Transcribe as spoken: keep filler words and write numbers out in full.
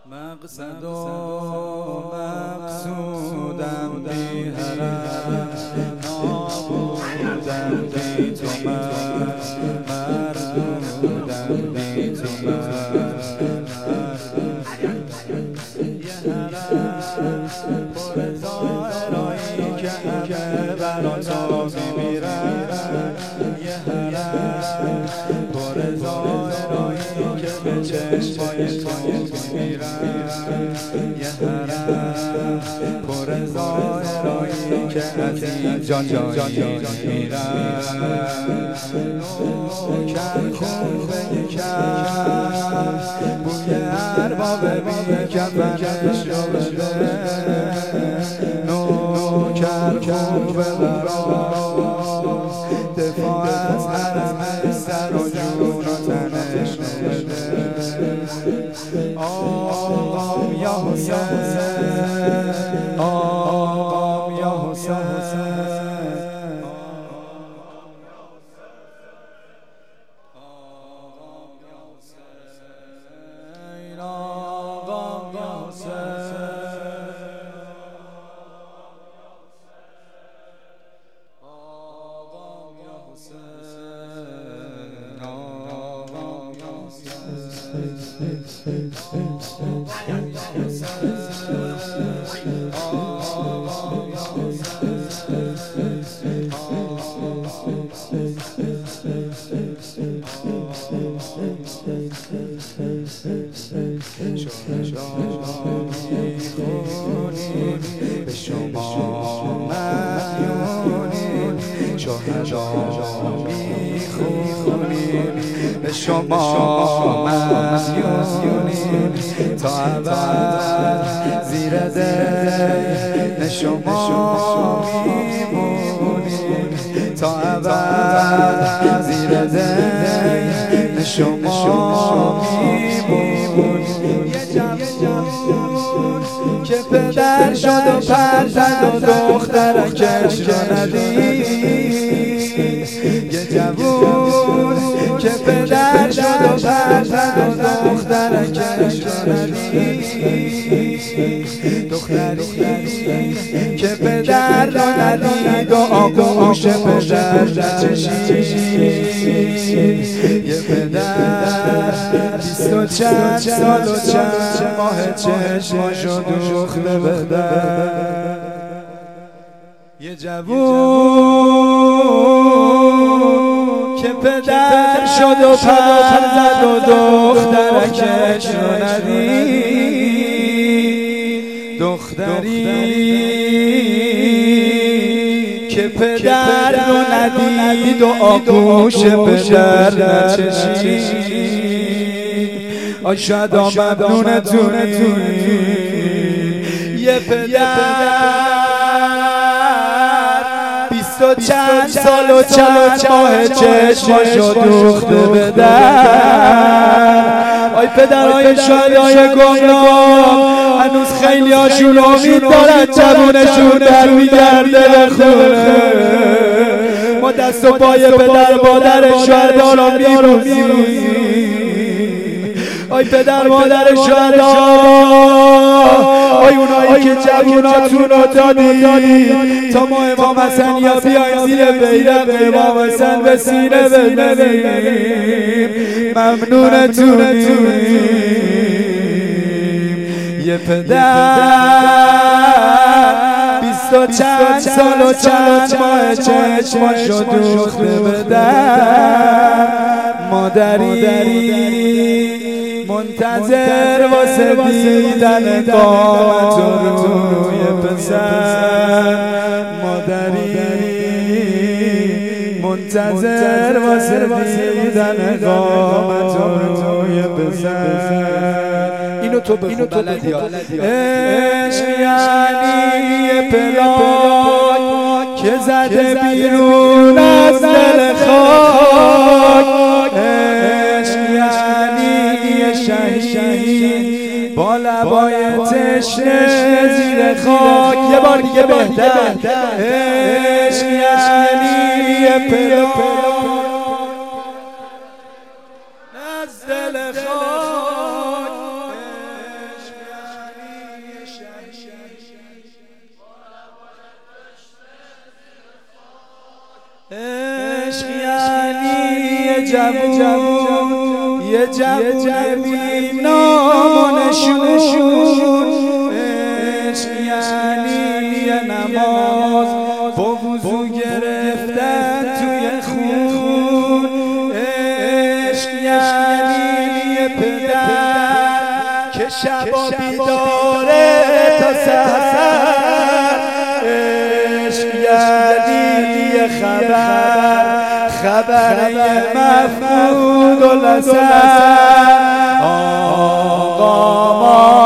مقصد و مقصودم بی حرم، نابودم بی تو من، مردودم بی تو من. یه حرم پر زائرایی که همه برا تو میمیرن، یه حرم پر زائرایی که به چشمای تو میمیرن، یه حرم پر زائرایی که از اینجا جایی میرن. نوکر خوبه یکم بوی ارباب بی کفنش رو بده، نوکر خوبه برام دفاع از حرم سر و جون و تنش رو بده. آقام یا حسین، آقام یا حسین، به شما مدیونیم، شهدا میخونیم، به شما مدیونیم، تا ابد زیر دین شما میمونیم، تا ابد زیر دین شما میمونیم. یه جوون که پدر شد و فرزند و دخترکش رو ندید، یه جوون که پدر شد و فرزند و دخترکش رو ندید، دختری که پدر رو ندید و آغوش پدر نچشید. یه پدر بیست و چند سال و چند ماه چشماشو دوخته به در، یه جوون که پدر شد و فرزند و دخترکش رو ندید، دختری که پدر رو ندید و آغوش پدر نچشید. آی شاید ممنونتونی یه پدر بیست و چند سال و چند ماه چشماشو دوخته به در. آی پدرهای شادای گمنام هنوز خیلی هاشون امید دارن جوونشون در میگرده به خونه. ما دست و پای پدر مادر شهدا رو میبوسیم. آی پدر مادر شهدا، آی اونایی که جووناتون رو دادی تا ما امام حسن یا بیاین زیر بیرق امام حسن به سینه بزنیم، ممنونتونیم. یه پدر بیست و چند سال و چند ماه چشماشو دوخته به در، مادری منتظر واسه دیدن قامت روی پسر، مادری منتظر واسه دیدن قامت روی پسر. اینو تو بخون بلدی ها. عشق یعنی پلاک که زده بیرون از دل خاک، عشق یعنی شهید با لبای تشنه زیر خاک. یه بار دیگه بهتر. عشق یعنی پلاک از دل خاک، عشق یعنی یه جوون یه جوون بی نام و نشون، عشق یعنی یه نماز با وضو گرفتن توی خون، عشق یعنی یه پدر که شبا بیداره تا سحر، عشق یعنی یه خبر خبر یه مفقود و لسر. آقا